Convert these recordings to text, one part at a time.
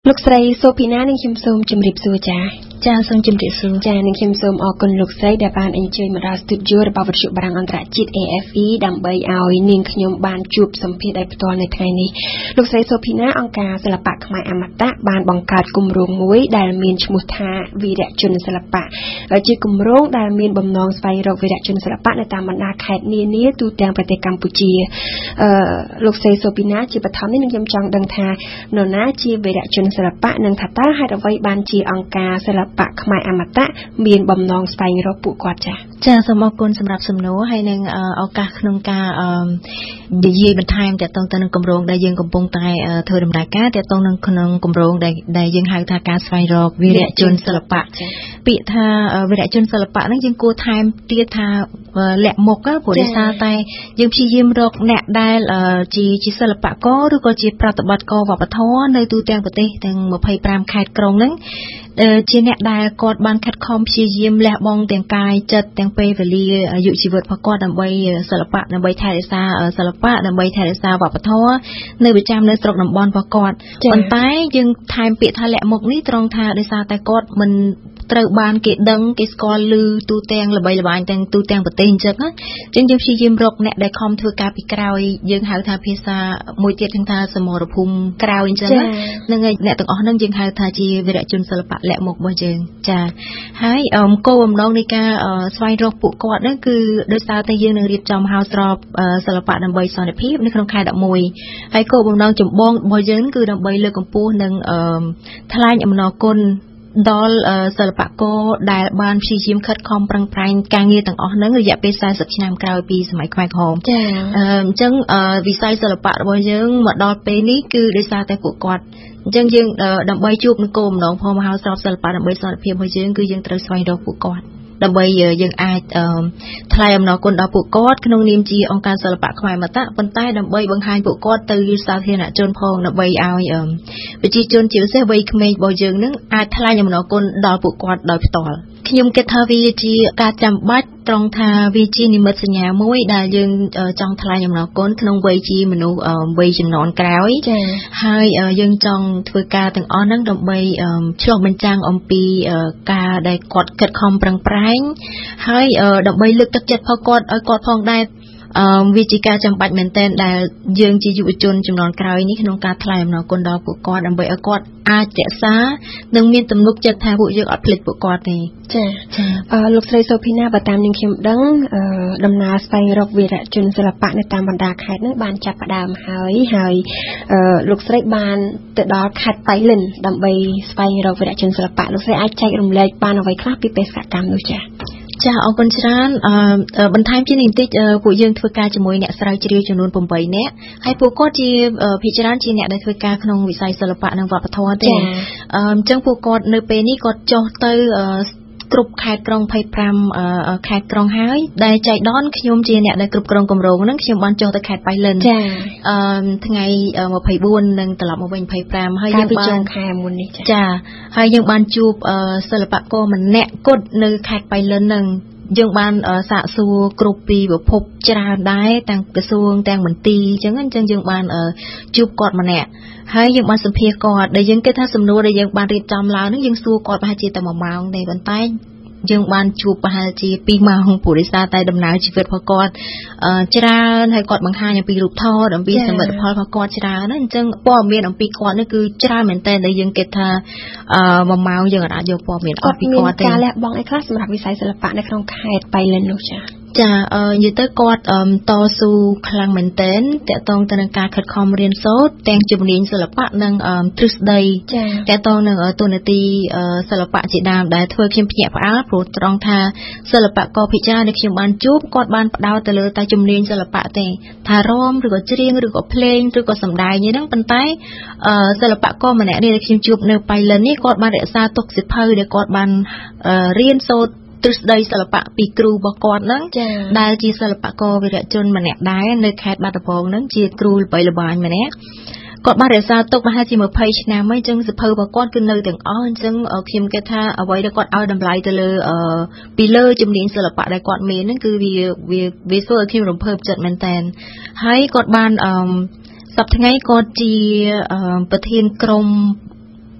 ลูกสายโซพีน่าในคิมซูมจิมริบซูจ้าจ้าส่งจิมริบซูจ้าในคิมซูมออกคนลูกสายเดบานเอ็นจอยมาดาสตูดิโอระบาดวิจุบรังอันตรจิต AFE ดัมใบเอาอินิงขยมบานจูบสัมผัสได้ตัวในไทยนี้ลูกสายโซพีน่าองการศิลปะขมายอมตะบานบังการกุมรงมวยดาลมีนชมุทาวีระจุนศิลปะและจีกุมรงดาลมีนบำนองสไปรวีระจุนศิลปะในตามบรรดาแขกนี้ตูแตงประเทศกัมพูชีลูกสายโซพีน่าจีปฐมนี่นึงยมจังดังทาโนนาจีวีระจุนศิลปะนึงถัดตาให้เราไว้บานจีองการศิลปะขมายอมตะมีนบำนองสไปรปุกอดจ้าจ้าสมกุลสำหรับสมโนให้นึงเอาการขนมกายีบันทายแต่ตรงตอนนึงกำรงได้ยังกำปงตายเธอดำรายการแต่ตรงนึงขนมกำรงได้ยังหายทาการสไปรอกวิระจุนศิลปะปีทาวิระจุนศิลปะนั้นยังกูทายเตียทาแหลมมกก็ผลซาตายยังพิจิมรกแหนได้จีศิลปะก็หรือก็จีปฏิบัติก็วัปท้อในตูแตงปฏิแตงมาภัยปรามขาดกรงนั้นจีเนได้กอดบานคัดคอมพิจิมแหลมองแต่งกายจัดแต่งไปเวลีอยู่ชีวิตพกอดนำใบศิลปะนำใบไทยซาศิลปะนำใบไทยซาวัปท้อในประจำในตรอกนำบอลพกอดคนใต้ยังทายเปียทาแหลมมกนี้ตรงทาได้ซาแต่กอดมันตรบานเกดดังเกสกอลลือตูแตงระบายระบายแตงตูแตงปะเตงจักนะจึงพิจิมรกเนได้คอมทัวกาปิกราวยังหาทาพิซามวยเตียทั้งทาสมรภูมิกราวจังนะนั่งไงเนต่างอ๋อนั่งยังหาทาจีวิระจุนศิลปะแหลมมกบ่จึงจ้าให้โกมน้องในการสวายรกปุกกอดนั่นคือโดยสาวแต่ยังนึงเรียบจอมฮาวส์รอบศิลปะนำใบสอนพิบในขนมคายดอกมวยให้โกมน้องจุ่มบ้องบ่จึงคือนำใบเลือกกับปูนึงทลายยมนอกลดอลศิลปะก็ได้บานพิจิมคัดคอมปรังปรายการเงินต่างอ๋อนั่งระยะเป็นสายสับชนามกลายปีสมัยควายหอมจังวิสัยศิลปะบ่ยังหมดดอลเป็นนี้คือได้สายแต่ปุกกอดจังยังดำใบจูบนึงโกมน้องพอมาหาสอบศิลปะดำใบสอนเพียงบ่ยังคือยังตรัสไว้ดอกปุกกอดดำใบยังอาจทลายอำนาจคนดาวปุกกอดขนมนิมจีองค์การศิลปะขมายมาตะบนใต้ดำใบบางไฮปุกกอดตือสาธารณะจนพองดำใบเอาวิจิจนจิ๋วเสใบขมายบ่ยังนึงอาจทลายอำนาจคนดาวปุกกอดดาวต่อขยมเกทาวีจีการจำบัดตรงทาวีจีนิมิตสัญญามวยได้ยังจองทลายอำนาจคนขนมใบจีมนุใบจำนวนกล่าวให้ยังจองทวการต่างอ้อนั่งดำใบช่วงบรรจังอมปีกาได้กอดเกิดคอมปรังปรายให้ดอกใบลึกตะเกียบพอกอดกอดพองได้วิจิการจำปัดเหมือนเต้นได้ยังจีอยู่จนจำนวนกลายนี้ขนมการทลายมันคนดาวปุกกอดดำใบกอดอาเจษาหนึ่งมีตำลุกจัดทายบุยกอัดผลิตปุกกอดนี่ลูกสายโซพีน่าประตามยิงเข้มดังดำนาสไปรกวีระจุนศิลปะในตามบรรดาแขกนักบานจับประดามหายลูกสายบานแต่ดอกขัดไปเล่นดำใบสไปรกวีระจุนศิลปะลูกสายอาใจรวมเลยบานเอาไว้คลาบปีเปสกกรรมดูจ้ะจะเอาคนชราบรรทายที่หนึ่งติดผู้ยังทวการจมวยเนี่ยสลายจีรีจำนวนปุ่มใบเนี่ยให้ผู้ก็จีพิจารณาจีเนี่ยได้ทวการขนมวิสัยศิลปะนางวัปทวันเองจังผู้ก็ในปีนี้ก็โจทย์เตอกรุบขายกรองไพ่พรำขายกรองหายได้ใจด้อนขยมจีเนี่ยได้กรุบกรองกลมโรงนั่งขยมบอลโจตะขายไปเลยทั้งไงมาไพ่บุญนั่งตลับมาเป็นไพ่พรำให้ยังบอลขายมุนนี่จ้าให้ยังบอลจูบศิลปะก็มันแนะกดในขายไปเลยนั่งยังบานสะสูกรุบปีแบบพบจราได้แต่งกระทรวงแต่งเหมือนตีจังงั้นจังยังบานจูบกอดมาแน่ให้ยังบานสัมเพกอดได้ยังแค่ถ้าสำนวนได้ยังบานรีบจำแล้วนึกยังสู้กอดมาให้จีแต่มาเมาในบันใต้ยังบานจูบมาให้จีปีมาของปุริสาใต้ดำน้ำชีวิตพอกอดจราให้กอดบางห้ายังปีรูปทอดปีสมบัติพอพอกอดจรานั่นจังป้อเมียนปีกอดนั่นคือจราเหมือนแต่ได้ยังแค่ถ้ามาเมายังอะไรยังป้อเมียนปีกอดแต่การแลกบองไอ้คลาสสำหรับวิสัยศิลปะในครองขายไปเลยลูกจ้ะจะยึดเตอร์กอดต่อสู้คลังเหมือนเต้นแต่ตรงตระการขัดคอมเรียนโซดแต่งจุดเรียนศิลปะนั่งทริสเดย์แต่ตรงนั่งตัวนาทีศิลปะจีดามได้เธอเขียนเพียบอาร์โปรตรองทาศิลปะกอพิจารในเขียนบานจูบกอดบานดาวแต่เลยแต่จุดเรียนศิลปะแต่ทารอมหรือก็เจียงหรือก็เพลงหรือก็สำได้เนี่ยนั่งปันไตศิลปะก็มันเนี่ยในเขียนจูบในไปเลยนี่กอดบานเดซาตกสิบเพอเดกอดบานเรียนโซดตรึกได้ศิลปะปีครูบกอดนั่งได้จีศิลปะก็วิระจนมันเนี่ยได้ในแคดบาตะพงนั่งจีครูไปละบานมันเนี่ยกอดบาเรซาตกมาให้จีมาเพย์ชนะไม่จังสิเพย์บกอดขึ้นเลยถึงอ้อนจังคิมกระทาเอาไว้ได้กอดเอาดำลายแต่เลยปีเลอร์จุ่มเลี้ยงศิลปะได้กอดเมนนั่นคือวิโซ่คิมรวมเพิ่มจัดมันแทนให้กอดบานสับทั้งไงกอดจีประเทศกรม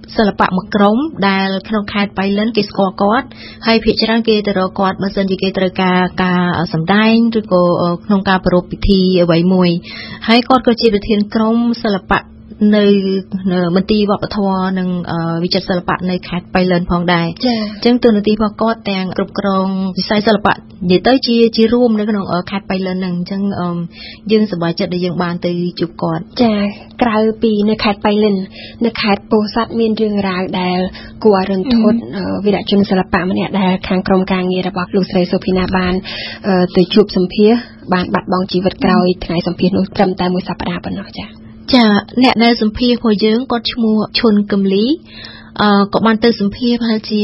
សិល្បៈមួយក្រុមដែលក្នុងខេត្តបៃលិនគេស្គាល់គាត់ហើយភាគច្រើនគេទៅរកគាត់បើសិនជាគេត្រូវការសម្ដែងឬក៏ក្នុងការប្រារព្ធពិធីអ្វីមួយហើយគាត់ក៏ជាប្រធានក្រុមសិល្បៈនៅមន្ទីរវប្បធម៌និងវិចិត្រសិល្បៈនៅខេត្តបៃលិនផងដែរអញ្ចឹងតួនាទីរបស់គាត់ទាំងគ្រប់គ្រងវិស័យសិល្បៈនិយាយទៅជារួមនៅក្នុងខេត្តបៃលិនហ្នឹងអញ្ចឹងយើងសប្បាយចិត្តដែលយើងបានទៅជួបគាត់ចាក្រៅពីនៅខេត្តបៃលិននៅខេត្តពោធិ៍សាត់មានរឿងរ៉ាវដែលគួរឲ្យរន្ធត់វីរជនសិល្បៈម្នាក់ដែលខាងក្រុមការងាររបស់លោកស្រីសុភីណាបានទៅជួបសម្ភាសបានបាត់បង់ជីវិតក្រោយថ្ងៃសម្ភាសនោះត្រឹមតែមួយសប្តាហ៍ប៉ុណ្ណោះចាអ្នកដែលសម្ភាសរបស់យើងគាត់ឈ្មោះឈុនកំលីក៏បានទៅសម្ភាសប្រហែលជា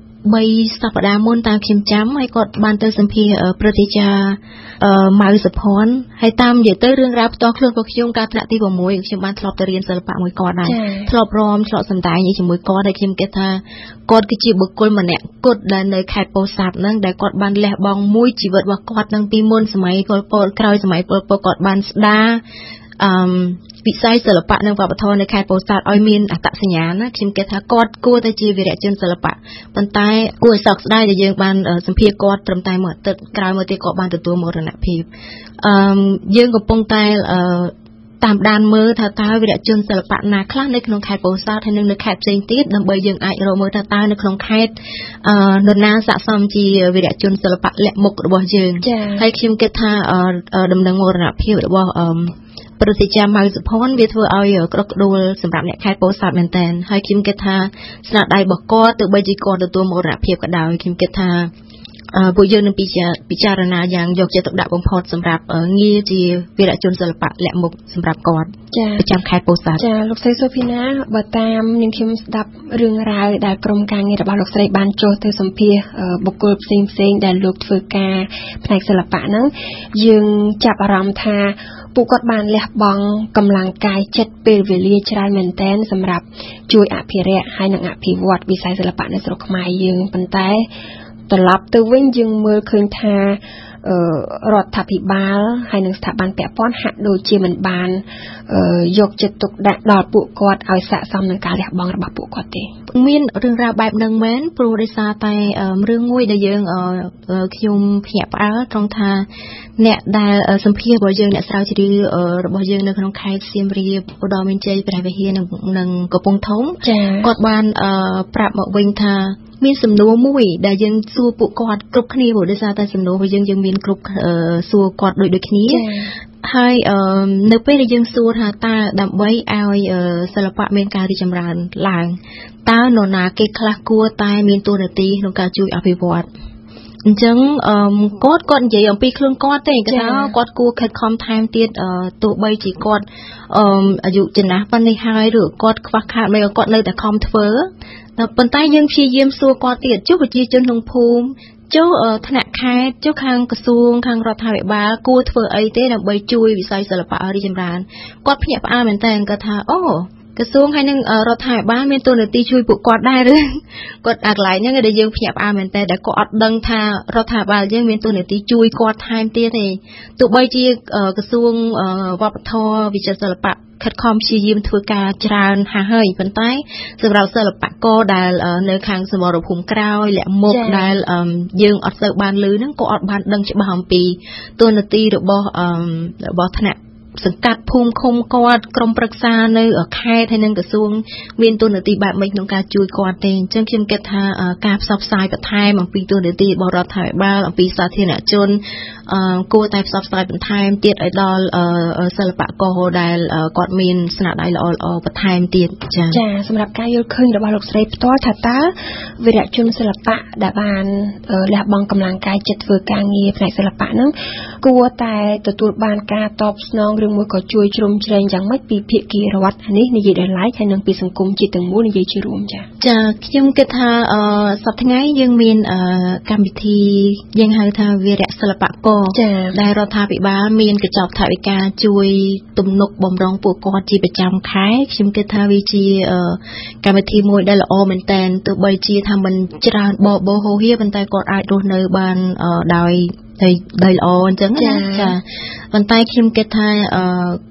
3សប្តាហ៍មុនតាមខ្ញុំចាំហើយគាត់បានទៅសម្ភាសព្រឹទ្ធាចារ្យម៉ៅសុភ័ណ្ឌហើយតាមនិយាយទៅរឿងរ៉ាវផ្ទាល់ខ្លួនរបស់ខ្ញុំការថ្នាក់ទី6ខ្ញុំបានធ្លាប់ទៅរៀនសិល្បៈមួយគាត់ដែរធ្លាប់រំធ្លាប់សម្ដែងជាមួយគាត់ហើយខ្ញុំគិតថាគាត់គឺជាបុគ្គលម្នាក់គត់ដែលនៅខេត្តពោធិ៍សាត់ហ្នឹងដែលគាត់បានលះបង់មួយជីវិតរបស់គាត់នឹងពីមុនសម័យពលពតក្រោយសម័យពលពតគាត់បានស្ដារវិស័យសិល្បៈនិងវប្បធម៌នៅខេត្តពោធិ៍សាត់ឲ្យមានអត្តសញ្ញាណណាខ្ញុំគិតថាគាត់គួរតែជាវីរជនសិល្បៈប៉ុន្តែគួរឲ្យសោកស្ដាយដែលយើងបានសម្ភាសគាត់ត្រឹមតែមួយអាទិត្យក្រោយមកទៀតគាត់បានទទួលមរណភាពយើងកំពុងតែតាមដានមើលថាតើវីរជនសិល្បៈណាខ្លះនៅក្នុងខេត្តពោធិ៍សាត់ហើយនិងនៅខេត្តផ្សេងទៀតដើម្បីយើងអាចរកមើលថាតើនៅក្នុងខេត្តនរណាស័ក្តិសមជាវីរជនសិល្បៈលាក់មុខរបស់យើងហើយខ្ញុំគិតថាដំណឹងមរណភាពរបស់ព្រឹទ្ធាចារ្យម៉ៅសុភ័ណ្ឌវាធ្វើឲ្យក្រក់ក្ដួលសម្រាប់អ្នកខេត្តពោធិ៍សាត់មែនតើហើយខ្ញុំគិតថាស្នាដៃរបស់គាត់ទោះបីជាគាត់ទទួលមរណភាពក៏ដោយខ្ញុំគិតថាពួកយើងនឹងពិចារណាយ៉ាងយកចិត្តទុកដាក់បំផុតសម្រាប់ងារជាវីរជនសិល្បៈលាក់មុខសម្រាប់គាត់ប្រចាំខេត្តពោធិ៍សាត់ចាលោកស្រីសុភីណាបើតាមនាងខ្ញុំស្ដាប់រឿងរ៉ាវដែលក្រុមការងាររបស់លោកស្រីបានចុះទៅសម្ភាសបុគ្គលផ្សេងដែលលោកធ្វើការផ្នែកសិល្បៈហ្នឹងយើងចាប់អារម្មណ៍ថាពួកគាត់បានលះបង់កម្លាំងកាយចិត្តពេលវេលាច្រើនមែនទែនសម្រាប់ជួយអភិរក្សហើយនិងអភិវឌ្ឍវិស័យសិល្បៈនៅស្រុកខ្មែរយើងប៉ុន្តែត្រឡប់ទៅវិញយើងមើលឃើញថារដ្ឋាភិបាលហើយនិងស្ថាប័នពាក់ព័ន្ធហាក់ដូចជាមិនបានយកចិត្តទុកដាក់ដល់ពួកគាត់ឲ្យស័ក្តិសមនឹងការលះបង់របស់ពួកគាត់ទេមានរឿងរ៉ាវបែបហ្នឹងមែនព្រោះដោយសារតែរឿងមួយដែលយើងខ្ញុំភ្ញាក់ផ្អើលត្រង់ថាអ្នកដែលសម្ភាសរបស់យើងអ្នកស្រាវជ្រាវរបស់យើងនៅក្នុងខេត្តសៀមរាបឧត្តរមានជ័យព្រះវិហារនិងកំពង់ធំគាត់បានប្រាប់មកវិញថាមានសំណួរមួយដែលយើងសួរពួកគាត់គ្រប់គ្នាព្រោះដោយសារតែសំណួររបស់យើងមានគ្រប់សួរគាត់ដូចគ្នាហើយនៅពេលដែលយើងសួរថាតើដើម្បីឲ្យសិល្បៈមានការរីកចម្រើនឡើងតើនរណាគេខ្លះគួរតែមានតួនាទីក្នុងការជួយអភិវឌ្ឍអញ្ចឹងគាត់និយាយអំពីខ្លួនគាត់ទេគេថាគាត់គួរខិតខំថែមទៀតទោះបីជាគាត់អាយុចំណាស់ប៉ុណ្នេះហើយឬគាត់ខ្វះខាតមិនគាត់នៅតែខំធ្វើប៉ុន្តែយើងព្យាយាមសួរគាត់ទៀតចុះប្រជាជនក្នុងភូមិចុះថ្នាក់ខេត្តចុះខាងក្រសួងខាងរដ្ឋាភិបាលគួរធ្វើអីទេដើម្បីជួយវិស័យសិល្បៈរីកចម្រើនគាត់ភ្ញាក់ផ្អើលមែនតើគាត់ថាអូក្រសួងហើយនឹងរដ្ឋាភិបាលមានតួនាទីជួយពួកគាត់ដែរឬគាត់អាកន្លែងហ្នឹងដែលយើងភ្ញាក់ផ្អើលមែនតើដែលគាត់អត់ដឹងថារដ្ឋាភិបាលយើងមានតួនាទីជួយគាត់ថែមទៀតទេទោះបីជាក្រសួងវប្បធម៌វិចិត្រសិល្បៈខិតខំព្យាយាមធ្វើការច្រើនហើយប៉ុន្តែសម្រាប់សិល្បករដែលនៅខាងសមរភូមិក្រោយលាក់មុខដែលយើងអត់សូវបានឮហ្នឹងក៏អត់បានដឹងច្បាស់អំពីតួនាទីរបស់ថ្នាក់សង្កាត់ភូមិឃុំគាត់ក្រុមប្រឹក្សានៅខេត្តហើយនិងក្រសួងមានតួនាទីបែបម៉េចក្នុងការជួយគាត់ទេអញ្ចឹងខ្ញុំគិតថាការផ្សព្វផ្សាយបន្ថែមអំពីតួនាទីរបស់រដ្ឋាភិបាលអំពីសាធារណជនគួរតែផ្សព្វផ្សាយបន្ថែមទៀតឲ្យដល់សិល្បករដែលគាត់មានស្នាដៃល្អៗបន្ថែមទៀតចាសម្រាប់ការយល់ឃើញរបស់លោកស្រីផ្ទាល់ថាតើវីរជនសិល្បៈដែលបានលះបង់កម្លាំងកាយចិត្តធ្វើការងារផ្នែកសិល្បៈហ្នឹងគួរតែទទួលបានការតបស្នងឬមួយក៏ជួយជ្រោមជ្រែងយ៉ាងម៉េចពីភាគីរដ្ឋនេះនិយាយដល់ឡែកហើយនិងពីសង្គមជាតិទាំងមូលនិយាយជារួមចាខ្ញុំគិតថាសប្តាហ៍ថ្ងៃយើងមានកម្មវិធីយើងហៅថាវីរៈសិល្បករដែលរដ្ឋាភិបាលមានកញ្ចប់ថវិកាជួយទំនុកបំរុងពួកគាត់ជាប្រចាំខែខ្ញុំគិតថាវាជាកម្មវិធីមួយដែលល្អមែនតើទោះបីជាថាមិនច្រើនបោហូហៀប៉ុន្តែគាត់អាចរស់នៅបានដោយល្អអញ្ចឹងចាប៉ុន្តែខ្ញុំគិតថា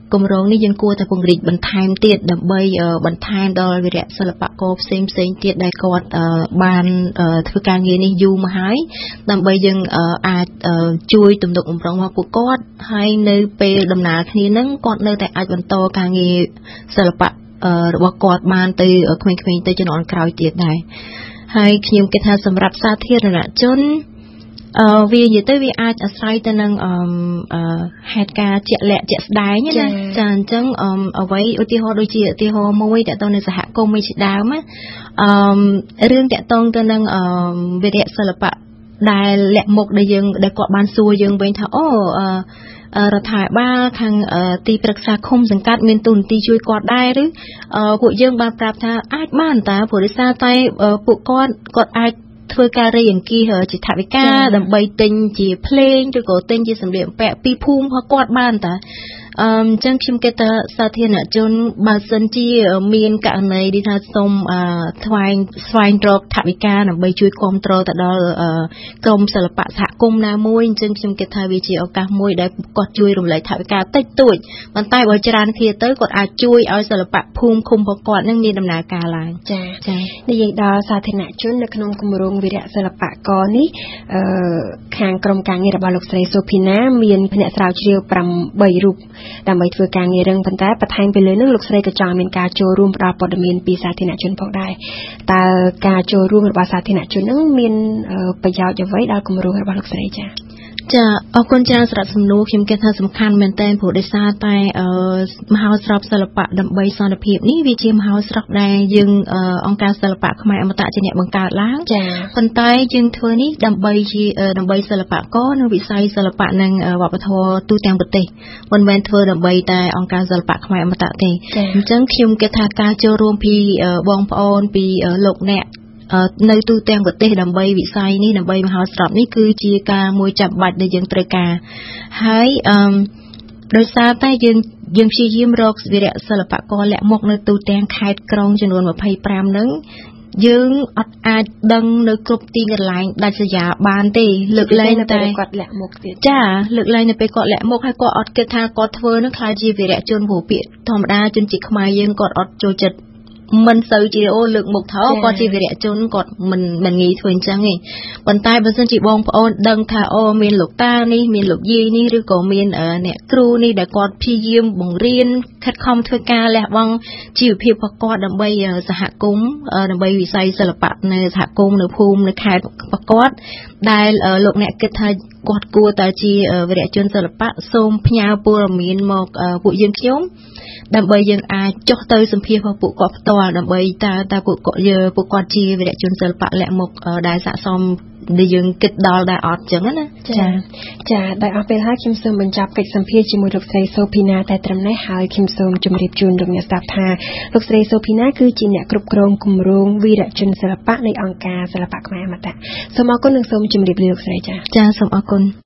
គម្រោងនេះយើងគួរតែពង្រីកបន្ថែមទៀតដើម្បីបន្ថែមដល់វីរៈសិល្បករផ្សេងទៀតដែលគាត់បានធ្វើការងារនេះយូរមកហើយដើម្បីយើងអាចជួយទំនុកបំរុងមកពួកគាត់ហើយនៅពេលដំណើរគ្នានឹងគាត់នៅតែអាចបន្តការងារសិល្បៈរបស់គាត់បានទៅក្មេងៗទៅជំនាន់ក្រោយទៀតដែរហើយខ្ញុំគិតថាសម្រាប់សាធារណជនវានិយាយទៅវាអាចអាស្រ័យទៅនឹងហេតុការណ៍ជាក់លាក់ជាក់ស្ដែងណាចាអញ្ចឹងអ្វីឧទាហរណ៍ដូចជាឧទាហរណ៍មួយតើតើនៅសហគមន៍មួយជាដើមរឿងតកតងទៅនឹងវិរៈសិល្បៈដែលលាក់មុខដែលគាត់បានសួរយើងវិញថារដ្ឋាភិបាលខាងទីប្រឹក្សាឃុំសង្កាត់មានទូនាទីជួយគាត់ដែរឬពួកយើងបានប្រាប់ថាអាចបានតើព្រោះដោយសារតែពួកគាត់អាចធ្វើការរៃអង្គាសជាថវិកាដើម្បីទិញជាភ្លេងឬក៏ទិញជាសម្លៀកបំពាក់ពីភូមិរបស់គាត់បានតើអញ្ចឹងខ្ញុំគិតថាសាធារណជនបើសិនជាមានករណីដែលថាសូមស្វែងរកថវិកាដើម្បីជួយគ្រប់គ្រងទៅដល់ក្រមសិល្បៈសហគមន៍ណាមួយអញ្ចឹងខ្ញុំគិតថាវាជាឱកាសមួយដែលគាត់ជួយរំលែកថវិកាតិចតួចប៉ុន្តែបើច្រើនគ្នាទៅគាត់អាចជួយឲ្យសិល្បៈភូមិឃុំរបស់គាត់នឹងមានដំណើរការឡើងចានិយាយដល់សាធារណជននៅក្នុងគម្រោងវីរៈសិល្បករនេះខាងក្រុមការងាររបស់លោកស្រីសូភីណាមានភ្នាក់ស្រាវជ្រាវ8រូបដើម្បីធ្វើការងាររឹងប៉ុន្តែបន្ថែមពីលើនឹងលោកស្រីក៏ចង់មានការចូលរួមផ្ដល់ព័ត៌មានពីសាធារណជនផងដែរតើការចូលរួមរបស់សាធារណជននឹងមានប្រយោជន៍អ្វីដល់គម្រោងរបស់លោកស្រីចាអរគុណច្រើនសម្រាប់សំណួរខ្ញុំគិតថាសំខាន់មែនទែនព្រោះដោយសារតែមហោស្រពសិល្បៈដើម្បីសន្តិភាពនេះវាជាមហោស្រពដែលយើងអង្គការសិល្បៈខ្មែរអមតៈជាអ្នកបង្កើតឡើងប៉ុន្តែយើងធ្វើនេះដើម្បីសិល្បករនិងវិស័យសិល្បៈនិងវប្បធម៌ទូទាំងប្រទេសមិនមែនធ្វើដើម្បីតែអង្គការសិល្បៈខ្មែរអមតៈទេអញ្ចឹងខ្ញុំគិតថាការចូលរួមពីបងប្អូនពីលោកអ្នកនៅទូទាំងប្រទេសដើម្បីវិស័យនេះដើម្បីមហោស្រពនេះគឺជាការមួយចាំបាច់ដែលយើងត្រូវការហើយដោយសារតែយើងព្យាយាមរកវីរៈសិល្បករលាក់មុខនៅទូទាំងខេត្តក្រុងចំនួន25ហ្នឹងយើងអត់អាចដឹងនៅគ្រប់ទីកន្លែងដាច់ស្រយាលបានទេលើកលែងតែគាត់លាក់មុខទៀតចាលើកលែងនៅពេលគាត់លាក់មុខហើយគាត់អត់គិតថាគាត់ធ្វើនឹងខ្លាចជាវីរៈជនព្រោះពាក្យធម្មតាជនជាតិខ្មែរយើងគាត់អត់ចូលចិត្តមិនសូវជាលើកមុខថោគាត់ជាវីរៈជនគាត់មិនងាយធ្វើអញ្ចឹងទេប៉ុន្តែបើសិនជាបងប្អូនដឹងថាមានលោកតានេះមានលោកយាយនេះឬក៏មានអ្នកគ្រូនេះដែលគាត់ព្យាយាមបង្រៀនខិតខំធ្វើការលះបង់ជីវភាពរបស់គាត់ដើម្បីសហគមន៍ដើម្បីវិស័យសិល្បៈនៅសហគមន៍នៅភូមិនៅខេត្តរបស់គាត់ដែលលោកអ្នកគិតថាគាត់គួរតែជាវីរៈជនសិល្បៈសូមផ្ញើព័ត៌មានមកពួកយើងខ្ញុំដើម្បីយើងអាចចុះទៅសម្ភាសរបស់ពួកគាត់ផ្ទាល់ដើម្បីតើពួកគាត់ជាវីរៈជនសិល្បៈលាក់មុខដែលស័ក្តិសមដែលយើងគិតដល់ដែរអត់ចឹងណាចាដោយអស់ពេលហើយខ្ញុំសូមបញ្ចប់កិច្ចសម្ភាសជាមួយលោកស្រីសូភីណាតែត្រឹមនេះហើយខ្ញុំសូមជម្រាបជូនលោកអ្នកស្ដាប់ថាលោកស្រីសូភីណាគឺជាអ្នកគ្រប់គ្រងគម្រោងវីរៈជនសិល្បៈនៃអង្គការសិល្បៈខ្មែរអមតៈសូមអរគុណនិងសូមជម្រាបលាលោកស្រីចាសូមអរគុណ